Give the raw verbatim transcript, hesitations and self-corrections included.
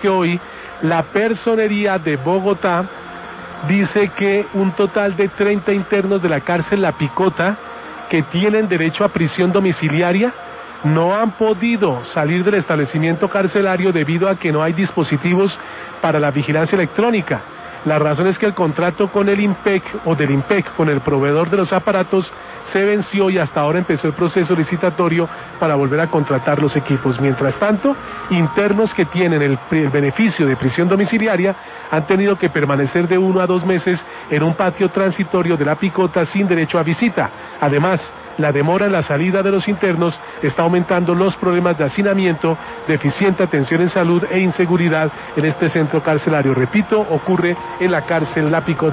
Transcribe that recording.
que hoy la Personería de Bogotá dice que un total de treinta internos de la cárcel La Picota, que tienen derecho a prisión domiciliaria, no han podido salir del establecimiento carcelario debido a que no hay dispositivos para la vigilancia electrónica. La razón es que el contrato con el IMPEC o del IMPEC con el proveedor de los aparatos se venció y hasta ahora empezó el proceso licitatorio para volver a contratar los equipos. Mientras tanto, internos que tienen el, el beneficio de prisión domiciliaria han tenido que permanecer de uno a dos meses en un patio transitorio de La Picota sin derecho a visita. Además, la demora en la salida de los internos está aumentando los problemas de hacinamiento, deficiente atención en salud e inseguridad en este centro carcelario. Repito, ocurre en la cárcel La Picota.